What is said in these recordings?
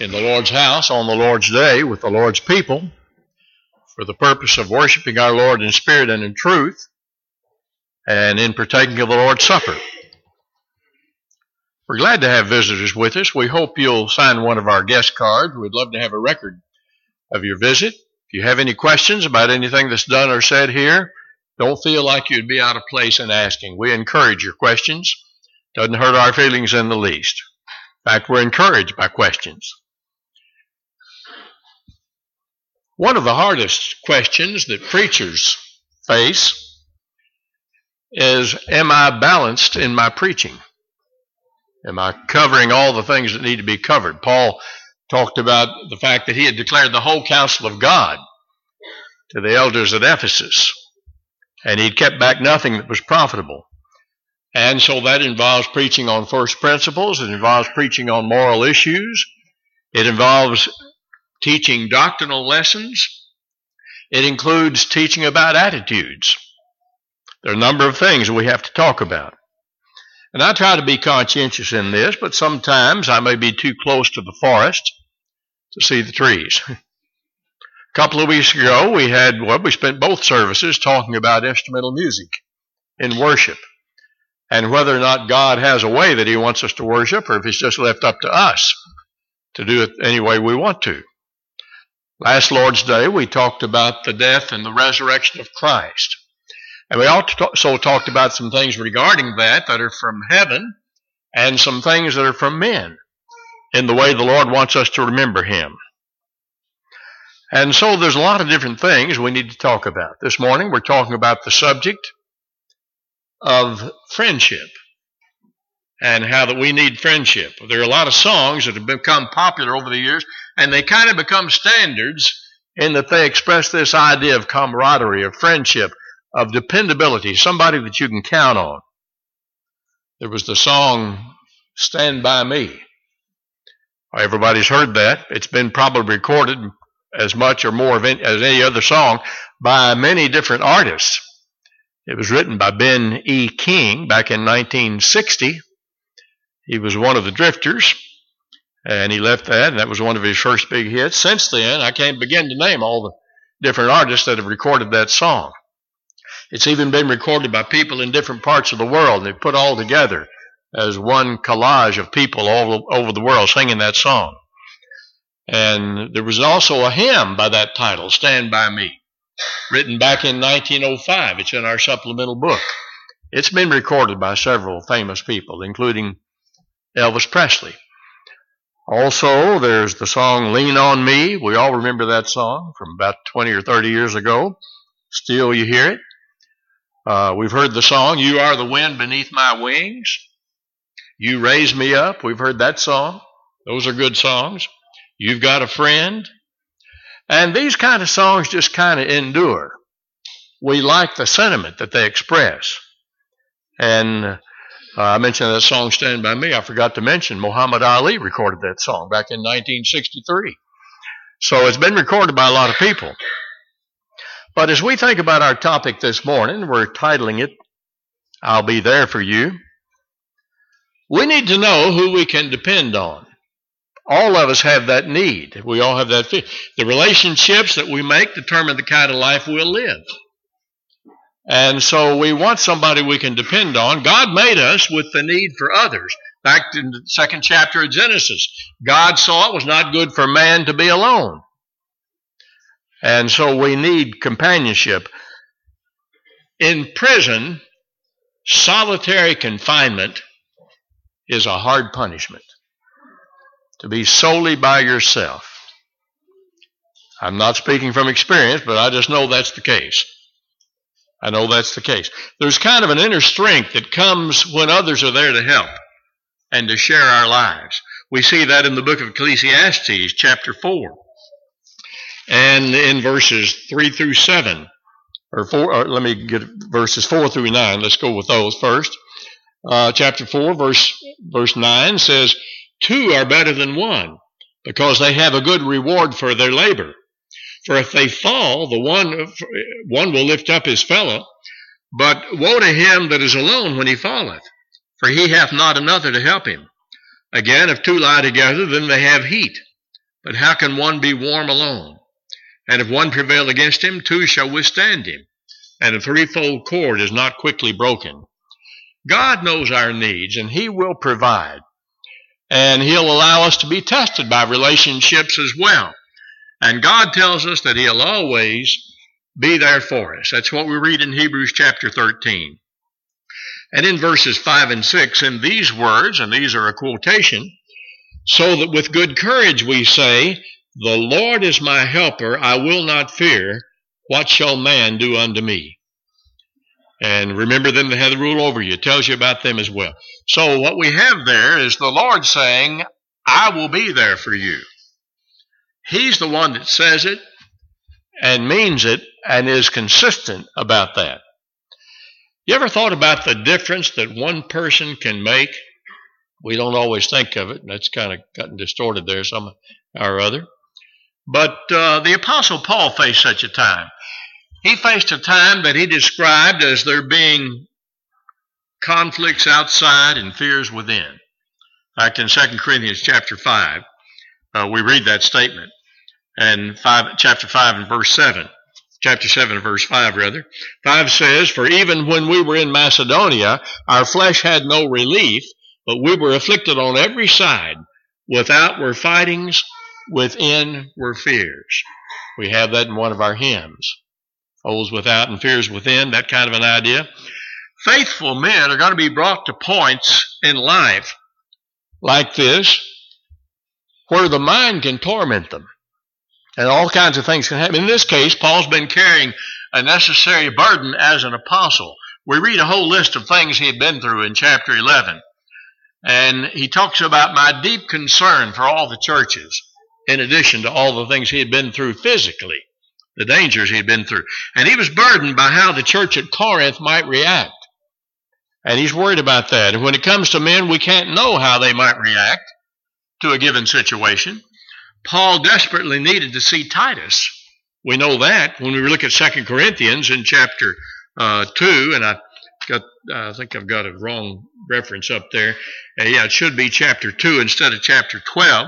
in the Lord's house on the Lord's day with the Lord's people for the purpose of worshiping our Lord in spirit and in truth, and in partaking of the Lord's Supper. We're glad to have visitors with us. We hope you'll sign one of our guest cards. We'd love to have a record of your visit. If you have any questions about anything that's done or said here, don't feel like you'd be out of place in asking. We encourage your questions. Doesn't hurt our feelings in the least. In fact, we're encouraged by questions. One of the hardest questions that preachers face is, am I balanced in my preaching? Am I covering all the things that need to be covered? Paul talked about the fact that he had declared the whole counsel of God to the elders at Ephesus, and he'd kept back nothing that was profitable. And so that involves preaching on first principles. It involves preaching on moral issues. It involves teaching doctrinal lessons. It includes teaching about attitudes. There are a number of things we have to talk about. And I try to be conscientious in this, but sometimes I may be too close to the forest to see the trees. A couple of weeks ago, we spent both services talking about instrumental music in worship and whether or not God has a way that he wants us to worship, or if it's just left up to us to do it any way we want to. Last Lord's Day, we talked about the death and the resurrection of Christ. And we also talked about some things regarding that are from heaven and some things that are from men in the way the Lord wants us to remember him. And so there's a lot of different things we need to talk about. This morning we're talking about the subject of friendship and how that we need friendship. There are a lot of songs that have become popular over the years, and they kind of become standards in that they express this idea of camaraderie, of friendship, of dependability, somebody that you can count on. There was the song, Stand By Me. Everybody's heard that. It's been probably recorded as much or more as any other song by many different artists. It was written by Ben E. King back in 1960. He was one of the Drifters, and he left that, and that was one of his first big hits. Since then, I can't begin to name all the different artists that have recorded that song. It's even been recorded by people in different parts of the world, and they've put all together as one collage of people all over the world singing that song. And there was also a hymn by that title, Stand By Me, written back in 1905. It's in our supplemental book. It's been recorded by several famous people, including Elvis Presley. Also, there's the song Lean on Me. We all remember that song from about 20 or 30 years ago. Still, you hear it. We've heard the song, You Are the Wind Beneath My Wings. You Raise Me Up. We've heard that song. Those are good songs. You've Got a Friend. And these kind of songs just kind of endure. We like the sentiment that they express. And I mentioned that song, Stand By Me. I forgot to mention Muhammad Ali recorded that song back in 1963. So it's been recorded by a lot of people. But as we think about our topic this morning, we're titling it, I'll Be There For You. We need to know who we can depend on. All of us have that need. We all have that fear. The relationships that we make determine the kind of life we'll live. And so we want somebody we can depend on. God made us with the need for others. Back in the second chapter of Genesis, God saw it was not good for man to be alone. And so we need companionship. In prison, solitary confinement is a hard punishment. To be solely by yourself. I'm not speaking from experience, but I just know that's the case. I know that's the case. There's kind of an inner strength that comes when others are there to help and to share our lives. We see that in the book of Ecclesiastes, chapter 4. And in verses 3 through 7, let me get verses 4 through 9. Let's go with those first. Chapter 4, verse 9 says, 2 are better than 1, because they have a good reward for their labor. For if they fall, the one will lift up his fellow. But woe to him that is alone when he falleth, for he hath not another to help him. Again, if 2 lie together, then they have heat. But how can one be warm alone? And if one prevail against him, two shall withstand him. And a threefold cord is not quickly broken. God knows our needs, and He will provide. And He'll allow us to be tested by relationships as well. And God tells us that He'll always be there for us. That's what we read in Hebrews chapter 13. And in verses 5 and 6, in these words, and these are a quotation, so that with good courage we say, the Lord is my helper, I will not fear. What shall man do unto me? And remember them that have the rule over you. It tells you about them as well. So what we have there is the Lord saying, I will be there for you. He's the one that says it and means it and is consistent about that. You ever thought about the difference that one person can make? We don't always think of it, and that's kind of gotten distorted there some or other. But the Apostle Paul faced such a time. He faced a time that he described as there being conflicts outside and fears within. In fact, in 2 Corinthians chapter 5, we read that statement. And chapter 5 and verse 7. Chapter 7 and verse 5, rather. 5 says, for even when we were in Macedonia, our flesh had no relief, but we were afflicted on every side. Without were fightings, within were fears. We have that in one of our hymns. Foes without and fears within, that kind of an idea. Faithful men are going to be brought to points in life like this where the mind can torment them. And all kinds of things can happen. In this case, Paul's been carrying a necessary burden as an apostle. We read a whole list of things he had been through in chapter 11. And he talks about my deep concern for all the churches, in addition to all the things he had been through physically, the dangers he had been through. And he was burdened by how the church at Corinth might react. And he's worried about that. And when it comes to men, we can't know how they might react to a given situation. Paul desperately needed to see Titus. We know that when we look at 2 Corinthians in chapter 2, and I think I've got a wrong reference up there. Yeah, it should be chapter 2 instead of chapter 12.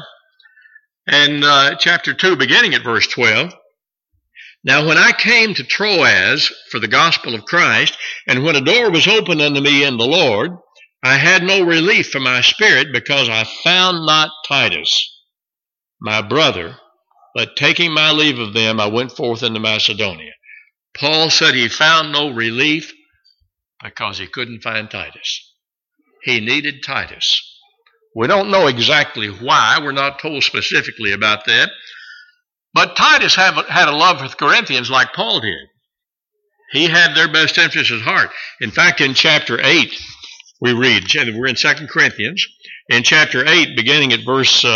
And chapter 2, beginning at verse 12. Now when I came to Troas for the gospel of Christ, and when a door was opened unto me in the Lord, I had no relief for my spirit, because I found not Titus, my brother, but taking my leave of them, I went forth into Macedonia. Paul said he found no relief because he couldn't find Titus. He needed Titus. We don't know exactly why. We're not told specifically about that. But Titus had a love for the Corinthians like Paul did. He had their best interest at heart. In fact, in chapter 8, we read, we're in 2 Corinthians, in chapter 8, beginning at verse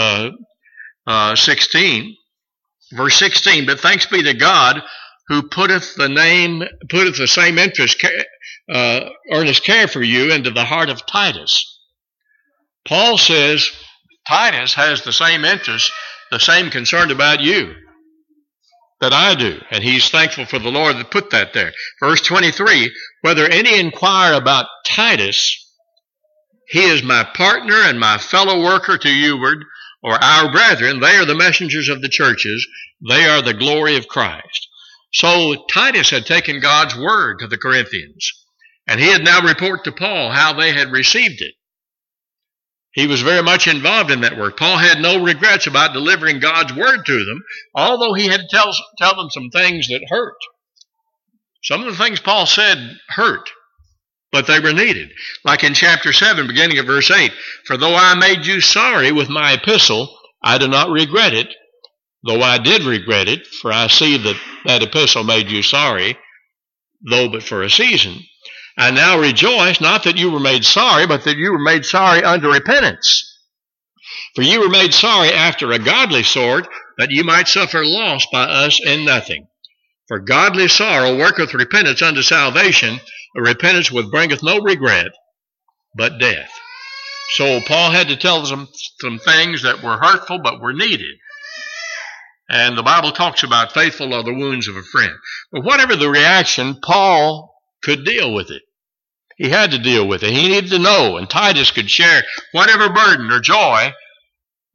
16, verse 16, but thanks be to God who putteth the same interest, earnest care for you into the heart of Titus. Paul says Titus has the same interest, the same concern about you that I do. And he's thankful for the Lord that put that there. Verse 23, whether any inquire about Titus, he is my partner and my fellow worker to youward, or our brethren. They are the messengers of the churches. They are the glory of Christ. So Titus had taken God's word to the Corinthians, and he had now reported to Paul how they had received it. He was very much involved in that work. Paul had no regrets about delivering God's word to them, although he had to tell them some things that hurt. Some of the things Paul said hurt, but they were needed. Like in chapter 7, beginning at verse 8, for though I made you sorry with my epistle, I do not regret it, though I did regret it, for I see that that epistle made you sorry, though but for a season. I now rejoice, not that you were made sorry, but that you were made sorry unto repentance. For you were made sorry after a godly sort, that you might suffer loss by us in nothing. For godly sorrow worketh repentance unto salvation, a repentance which bringeth no regret, but death. So Paul had to tell them some things that were hurtful, but were needed. And the Bible talks about faithful are the wounds of a friend. But whatever the reaction, Paul could deal with it. He had to deal with it. He needed to know, and Titus could share whatever burden or joy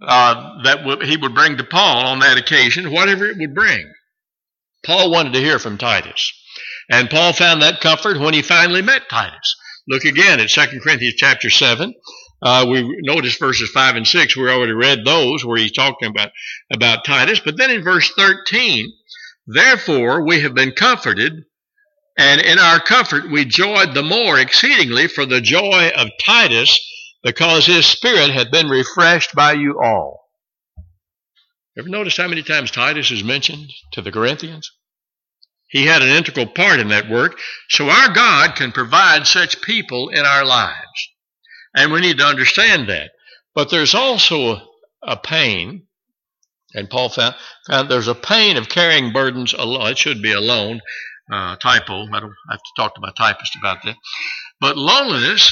he would bring to Paul on that occasion, whatever it would bring. Paul wanted to hear from Titus. And Paul found that comfort when he finally met Titus. Look again at 2 Corinthians chapter 7. We noticed verses 5 and 6. We already read those where he's talking about Titus. But then in verse 13, therefore we have been comforted, and in our comfort we joyed the more exceedingly for the joy of Titus, because his spirit had been refreshed by you all. Ever notice how many times Titus is mentioned to the Corinthians? He had an integral part in that work, so our God can provide such people in our lives. And we need to understand that. But there's also a pain, and Paul found there's a pain of carrying burdens alone. It should be alone, typo. I don't have to talk to my typist about that. But loneliness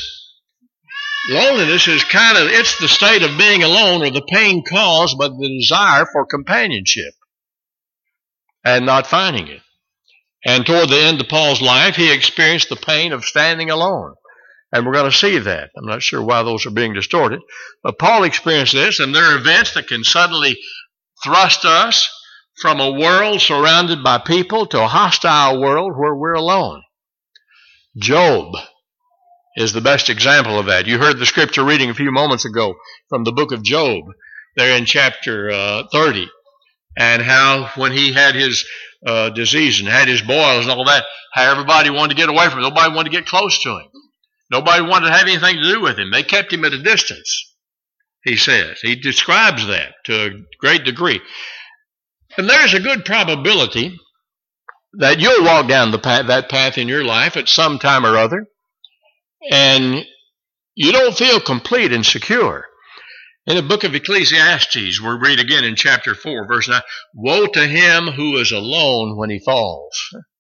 is it's the state of being alone, or the pain caused by the desire for companionship and not finding it. And toward the end of Paul's life, he experienced the pain of standing alone. And we're going to see that. I'm not sure why those are being distorted. But Paul experienced this, and there are events that can suddenly thrust us from a world surrounded by people to a hostile world where we're alone. Job is the best example of that. You heard the scripture reading a few moments ago from the book of Job, there in chapter 30, and how when he had his disease and had his boils and all that, how everybody wanted to get away from him. Nobody wanted to get close to him. Nobody wanted to have anything to do with him. They kept him at a distance, he says. He describes that to a great degree. And there's a good probability that you'll walk down that path in your life at some time or other, and you don't feel complete and secure. In the book of Ecclesiastes, we read again in chapter 4, verse 9, woe to him who is alone when he falls.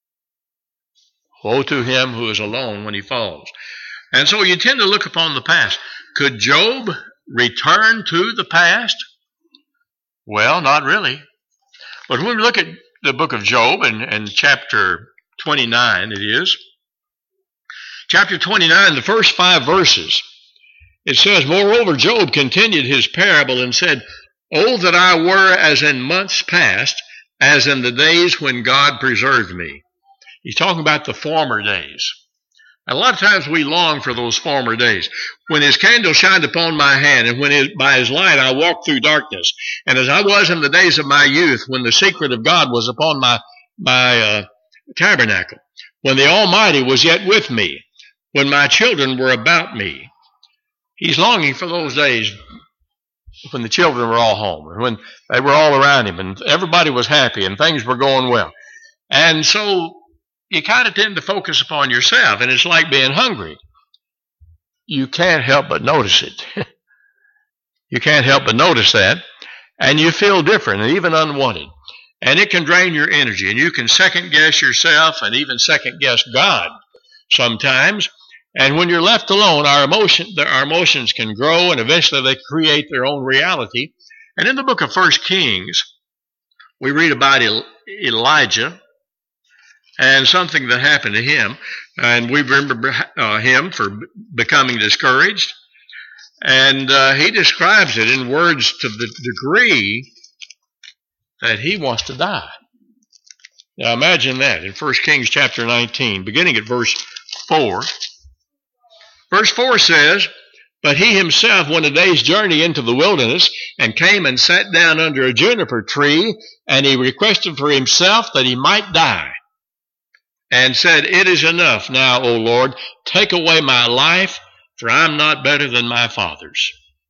Woe to him who is alone when he falls. And so you tend to look upon the past. Could Job return to the past? Well, not really. But when we look at the book of Job and chapter 29, it is, chapter 29, the first 5 verses, it says, moreover, Job continued his parable and said, oh, that I were as in months past, as in the days when God preserved me. He's talking about the former days. A lot of times we long for those former days. When his candle shined upon my hand, and when by his light I walked through darkness, and as I was in the days of my youth, when the secret of God was upon my tabernacle, when the Almighty was yet with me, when my children were about me. He's longing for those days when the children were all home, and when they were all around him, and everybody was happy, and things were going well. And so you kind of tend to focus upon yourself, and it's like being hungry. You can't help but notice it. You can't help but notice that, and you feel different and even unwanted. And it can drain your energy, and you can second-guess yourself and even second-guess God sometimes. And when you're left alone, our emotions can grow, and eventually they create their own reality. And in the book of 1 Kings, we read about Elijah and something that happened to him. And we remember him for becoming discouraged. And he describes it in words to the degree that he wants to die. Now imagine that in 1 Kings chapter 19, beginning at verse 4. Verse 4 says, but he himself went a day's journey into the wilderness and came and sat down under a juniper tree, and he requested for himself that he might die, and said, it is enough now, O Lord, take away my life, for I'm not better than my fathers.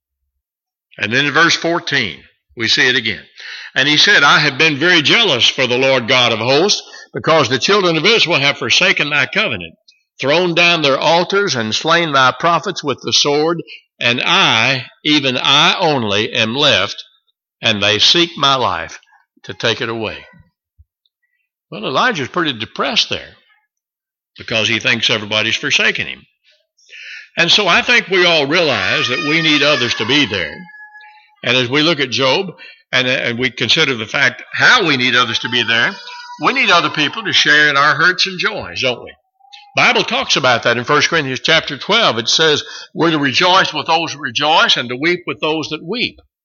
And then in verse 14, we see it again. And he said, I have been very jealous for the Lord God of hosts, because the children of Israel have forsaken thy covenant, thrown down their altars, and slain thy prophets with the sword, and I, even I only, am left, and they seek my life to take it away. Well, Elijah's pretty depressed there, because he thinks everybody's forsaken him. And so I think we all realize that we need others to be there. And as we look at Job, and we consider the fact how we need others to be there, we need other people to share in our hurts and joys, don't we? The Bible talks about that in 1 Corinthians chapter 12. It says we're to rejoice with those that rejoice and to weep with those that weep.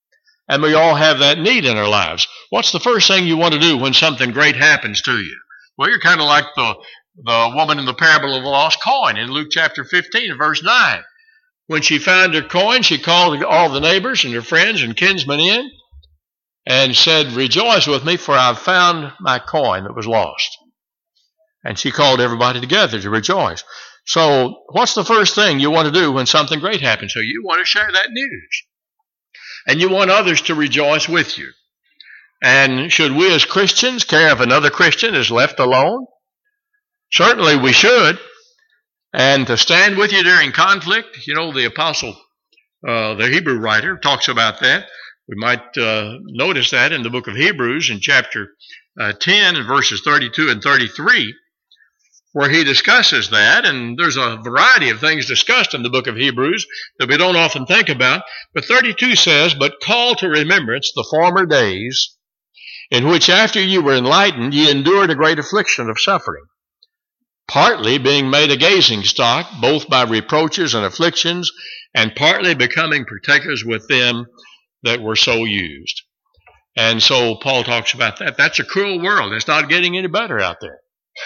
And we all have that need in our lives. What's the first thing you want to do when something great happens to you? Well, you're kind of like the woman in the parable of the lost coin in Luke chapter 15, verse 9. When she found her coin, she called all the neighbors and her friends and kinsmen in and said, "Rejoice with me, for I've found my coin that was lost." And she called everybody together to rejoice. So what's the first thing you want to do when something great happens to you? You want to share that news. And you want others to rejoice with you. And should we as Christians care if another Christian is left alone? Certainly we should. And to stand with you during conflict, the apostle, the Hebrew writer, talks about that. We might notice that in the book of Hebrews in chapter 10 and verses 32 and 33, where he discusses that. And there's a variety of things discussed in the book of Hebrews that we don't often think about. But 32 says, "But call to remembrance the former days, in which after you were enlightened, ye endured a great affliction of suffering, partly being made a gazing stock, both by reproaches and afflictions, and partly becoming partakers with them that were so used." And so Paul talks about that. That's a cruel world. It's not getting any better out there.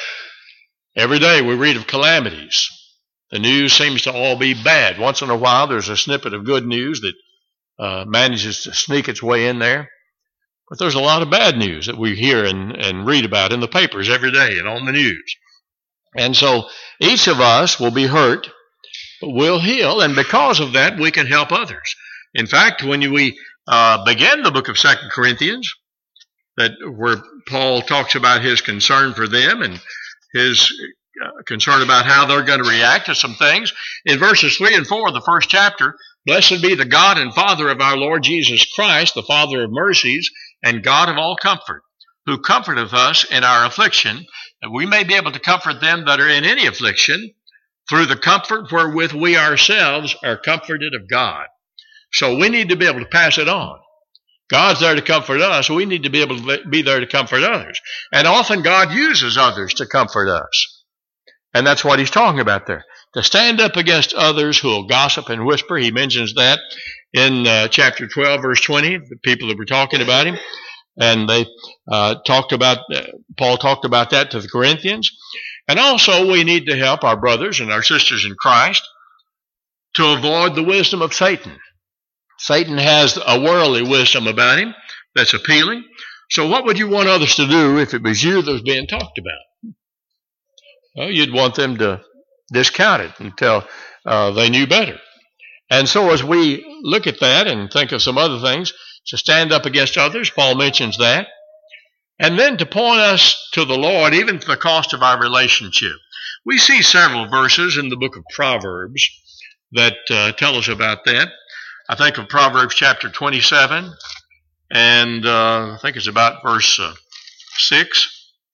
Every day we read of calamities. The news seems to all be bad. Once in a while there's a snippet of good news that manages to sneak its way in there. But there's a lot of bad news that we hear and read about in the papers every day and on the news. And so each of us will be hurt, but we'll heal, and because of that we can help others. In fact, when we begin the book of 2 Corinthians, where Paul talks about his concern for them and his concern about how they're going to react to some things, in verses 3 and 4 of the first chapter, "Blessed be the God and Father of our Lord Jesus Christ, the Father of mercies and God of all comfort, who comforteth us in our affliction, that we may be able to comfort them that are in any affliction, through the comfort wherewith we ourselves are comforted of God." So we need to be able to pass it on. God's there to comfort us. We need to be able to be there to comfort others. And often God uses others to comfort us. And that's what he's talking about there. To stand up against others who will gossip and whisper. He mentions that in chapter 12, verse 20, the people that were talking about him. And they Paul talked about that to the Corinthians. And also we need to help our brothers and our sisters in Christ to avoid the wisdom of Satan. Satan has a worldly wisdom about him that's appealing. So what would you want others to do if it was you that was being talked about? Well, you'd want them to discount it until they knew better. And so as we look at that and think of some other things, to stand up against others, Paul mentions that. And then to point us to the Lord, even to the cost of our relationship. We see several verses in the book of Proverbs that tell us about that. I think of Proverbs chapter 27, and I think it's about verse 6.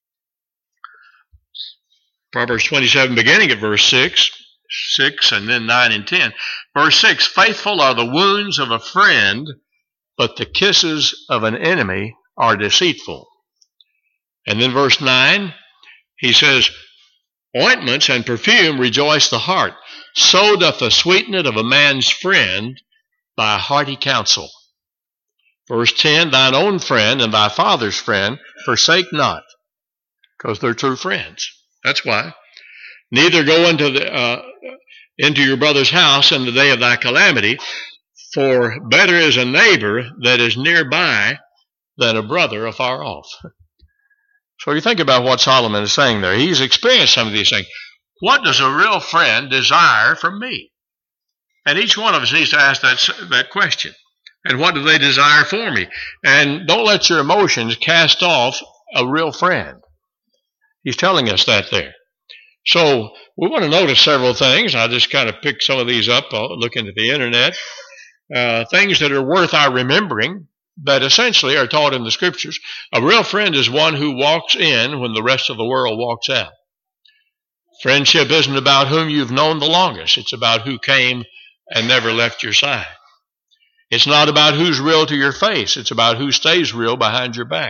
Proverbs 27, beginning at verse 6, and then 9 and 10. Verse 6, "Faithful are the wounds of a friend, but the kisses of an enemy are deceitful." And then verse 9, he says, "Ointments and perfume rejoice the heart. So doth the sweetness of a man's friend by hearty counsel." Verse 10, "Thine own friend and thy father's friend forsake not," because they're true friends. That's why. "Neither go into your brother's house in the day of thy calamity, for better is a neighbor that is nearby than a brother afar off." So you think about what Solomon is saying there. He's experienced some of these things. What does a real friend desire from me? And each one of us needs to ask that question. And what do they desire for me? And don't let your emotions cast off a real friend. He's telling us that there. So we want to notice several things. I just kind of picked some of these up looking at the internet. Things that are worth our remembering that essentially are taught in the Scriptures. A real friend is one who walks in when the rest of the world walks out. Friendship isn't about whom you've known the longest. It's about who came and never left your side. It's not about who's real to your face. It's about who stays real behind your back.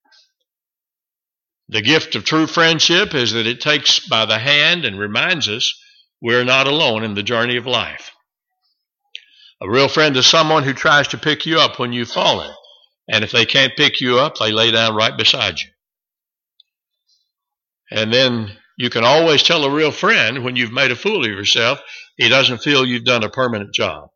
The gift of true friendship is that it takes by the hand and reminds us we're not alone in the journey of life. A real friend is someone who tries to pick you up when you've fallen. And if they can't pick you up, they lay down right beside you. And then you can always tell a real friend when you've made a fool of yourself, he doesn't feel you've done a permanent job.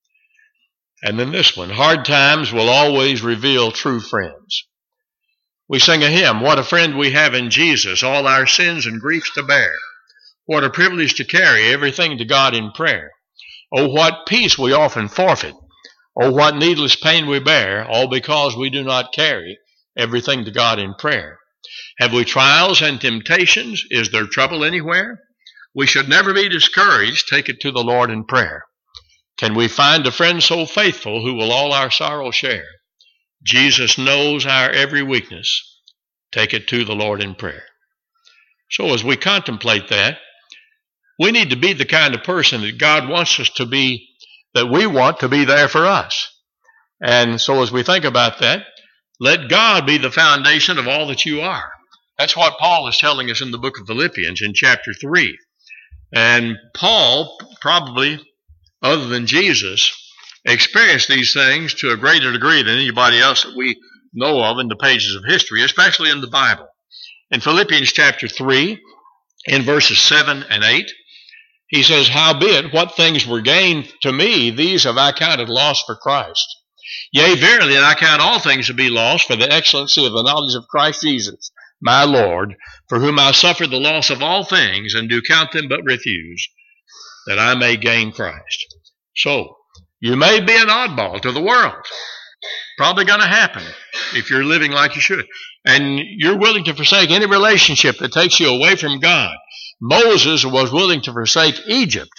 And then this one, hard times will always reveal true friends. We sing a hymn, what a friend we have in Jesus, all our sins and griefs to bear. What a privilege to carry everything to God in prayer. Oh, what peace we often forfeit. Oh, what needless pain we bear, all because we do not carry everything to God in prayer. Have we trials and temptations? Is there trouble anywhere? We should never be discouraged. Take it to the Lord in prayer. Can we find a friend so faithful who will all our sorrow share? Jesus knows our every weakness. Take it to the Lord in prayer. So as we contemplate that, we need to be the kind of person that God wants us to be, that we want to be there for us. And so as we think about that, let God be the foundation of all that you are. That's what Paul is telling us in the book of Philippians in chapter 3. And Paul, probably other than Jesus, experienced these things to a greater degree than anybody else that we know of in the pages of history, especially in the Bible. In Philippians chapter 3, in verses 7 and 8, he says, howbeit, what things were gained to me, these have I counted loss for Christ. Yea, verily, and I count all things to be lost for the excellency of the knowledge of Christ Jesus, my Lord, for whom I suffered the loss of all things, and do count them but refuse, that I may gain Christ. So, you may be an oddball to the world. Probably going to happen if you're living like you should. And you're willing to forsake any relationship that takes you away from God. Moses was willing to forsake Egypt.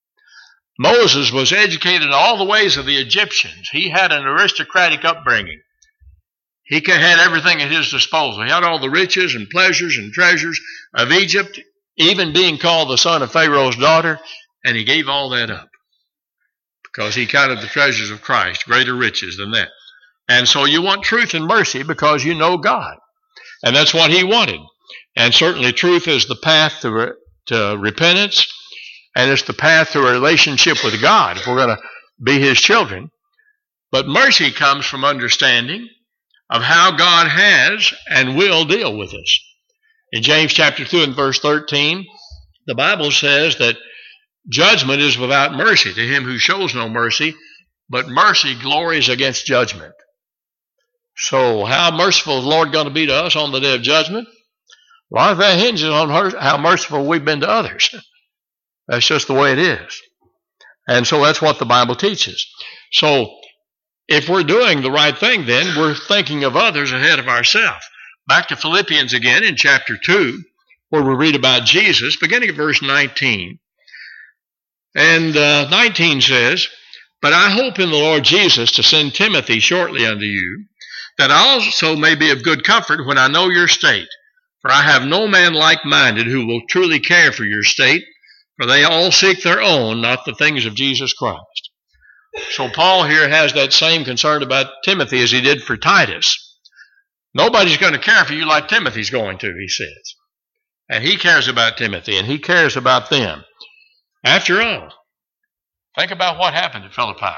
Moses was educated in all the ways of the Egyptians. He had an aristocratic upbringing. He had everything at his disposal. He had all the riches and pleasures and treasures of Egypt, even being called the son of Pharaoh's daughter, and he gave all that up because he counted the treasures of Christ greater riches than that. And so you want truth and mercy because you know God. And that's what he wanted. And certainly truth is the path to repentance, and it's the path to a relationship with God if we're going to be his children. But mercy comes from understanding of how God has and will deal with us. In James chapter 2 and verse 13, the Bible says that judgment is without mercy to him who shows no mercy, but mercy glories against judgment. So how merciful is the Lord going to be to us on the day of judgment? A lot of that hinges on how merciful we've been to others. That's just the way it is. And so that's what the Bible teaches. So if we're doing the right thing, then we're thinking of others ahead of ourselves. Back to Philippians again in chapter 2, where we read about Jesus, beginning at verse 19. And 19 says, but I hope in the Lord Jesus to send Timothy shortly unto you, that I also may be of good comfort when I know your state. For I have no man like-minded who will truly care for your state, for they all seek their own, not the things of Jesus Christ. So Paul here has that same concern about Timothy as he did for Titus. Nobody's going to care for you like Timothy's going to, he says. And he cares about Timothy, and he cares about them. After all, think about what happened at Philippi.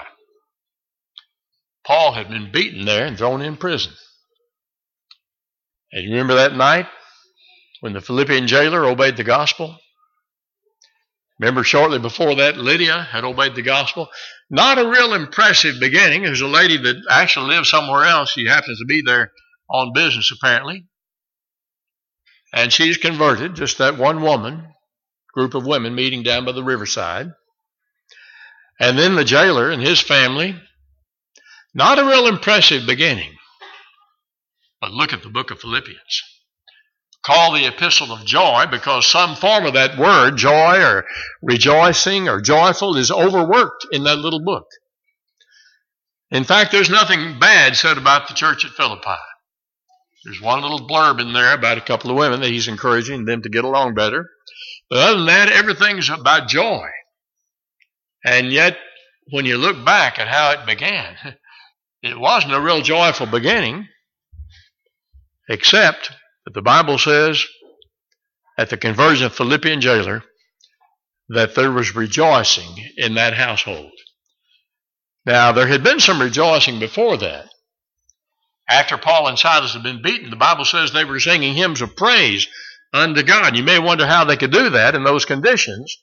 Paul had been beaten there and thrown in prison. And you remember that night when the Philippian jailer obeyed the gospel? Remember shortly before that, Lydia had obeyed the gospel. Not a real impressive beginning. There's a lady that actually lives somewhere else. She happens to be there on business, apparently. And she's converted, just that one woman, group of women meeting down by the riverside. And then the jailer and his family. Not a real impressive beginning. But look at the book of Philippians. Call the epistle of joy because some form of that word, joy or rejoicing or joyful, is overworked in that little book. In fact, there's nothing bad said about the church at Philippi. There's one little blurb in there about a couple of women that he's encouraging them to get along better. But other than that, everything's about joy. And yet, when you look back at how it began, it wasn't a real joyful beginning, except that the Bible says at the conversion of Philippian jailer that there was rejoicing in that household. Now, there had been some rejoicing before that. After Paul and Silas had been beaten, the Bible says they were singing hymns of praise unto God. You may wonder how they could do that in those conditions,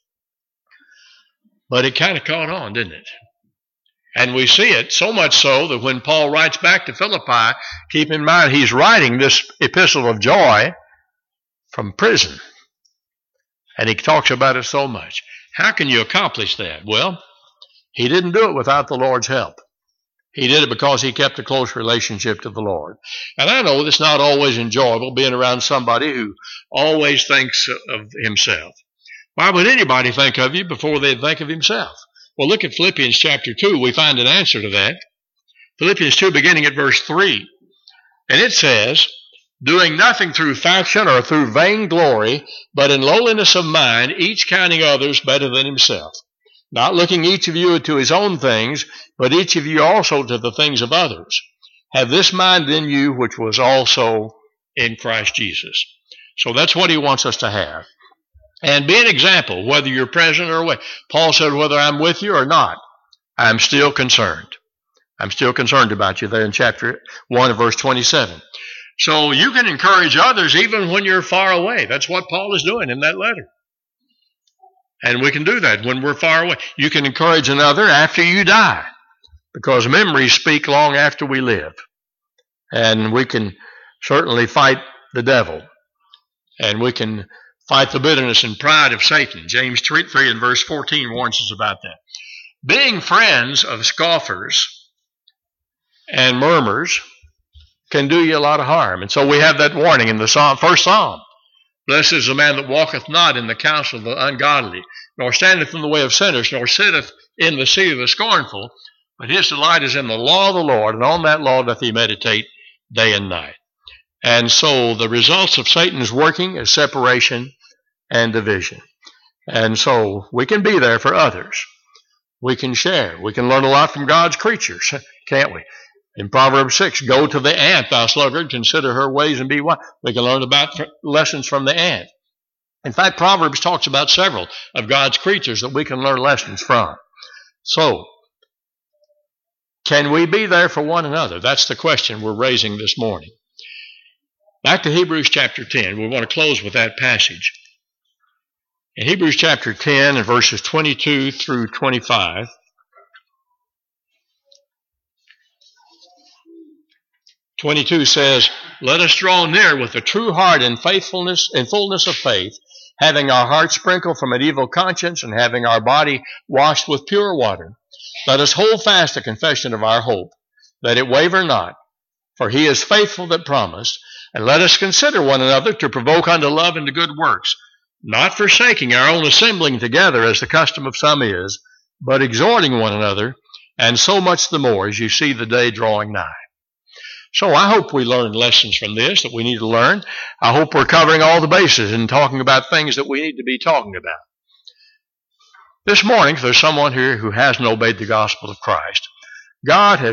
but it kind of caught on, didn't it? And we see it so much so that when Paul writes back to Philippi, keep in mind he's writing this epistle of joy from prison. And he talks about it so much. How can you accomplish that? Well, he didn't do it without the Lord's help. He did it because he kept a close relationship to the Lord. And I know it's not always enjoyable being around somebody who always thinks of himself. Why would anybody think of you before they'd think of himself? Well, look at Philippians chapter 2. We find an answer to that. Philippians 2, beginning at verse 3. And it says, doing nothing through faction or through vainglory, but in lowliness of mind, each counting others better than himself. Not looking each of you to his own things, but each of you also to the things of others. Have this mind in you, which was also in Christ Jesus. So that's what he wants us to have. And be an example, whether you're present or away. Paul said, whether I'm with you or not, I'm still concerned. I'm still concerned about you there in chapter 1 verse 27. So you can encourage others even when you're far away. That's what Paul is doing in that letter. And we can do that when we're far away. You can encourage another after you die, because memories speak long after we live. And we can certainly fight the devil. And we can fight the bitterness and pride of Satan. James 3 and verse 14 warns us about that. Being friends of scoffers and murmurers can do you a lot of harm. And so we have that warning in the first Psalm. Blessed is the man that walketh not in the counsel of the ungodly, nor standeth in the way of sinners, nor sitteth in the seat of the scornful, but his delight is in the law of the Lord, and on that law doth he meditate day and night. And so the results of Satan's working is separation and division. And so we can be there for others. We can share. We can learn a lot from God's creatures, can't we? In Proverbs 6, go to the ant, thou sluggard, consider her ways and be wise. We can learn about lessons from the ant. In fact, Proverbs talks about several of God's creatures that we can learn lessons from. So, can we be there for one another? That's the question we're raising this morning. Back to Hebrews chapter 10. We want to close with that passage. In Hebrews chapter 10 and verses 22 through 25, 22 says, let us draw near with a true heart and faithfulness and fullness of faith, having our hearts sprinkled from an evil conscience and having our body washed with pure water. Let us hold fast the confession of our hope, that it waver not, for he is faithful that promised. And let us consider one another to provoke unto love and to good works, not forsaking our own assembling together as the custom of some is, but exhorting one another, and so much the more as you see the day drawing nigh. So I hope we learn lessons from this that we need to learn. I hope we're covering all the bases and talking about things that we need to be talking about. This morning, if there's someone here who hasn't obeyed the gospel of Christ, God has